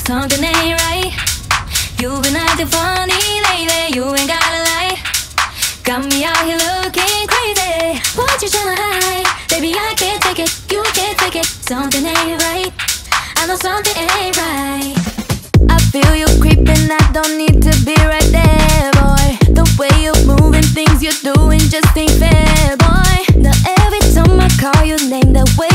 Something ain't right. You've been acting funny lately. You ain't gotta lie. Got me out here looking crazy. What you tryna hide? Baby, I can't take it. You can't take it. Something ain't right. I know something ain't right. I feel you creeping. I don't need to be right there, boy. The way you're moving, things you're doing just ain't fair, boy. Now every time I call your name, the way